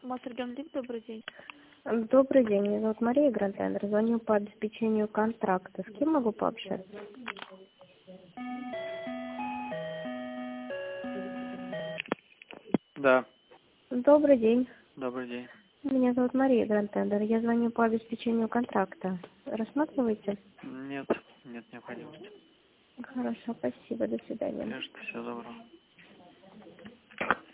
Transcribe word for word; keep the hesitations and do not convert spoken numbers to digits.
Мастер Генлик, добрый день. Добрый день, меня зовут Мария Грантендер, звоню по обеспечению контракта. С кем могу пообщаться? Да, Добрый день, добрый день. меня зовут Мария Грантендер, я звоню по обеспечению контракта. Рассматриваете? Нет, нет необходимости. Хорошо, спасибо, до свидания. Конечно, всего доброго.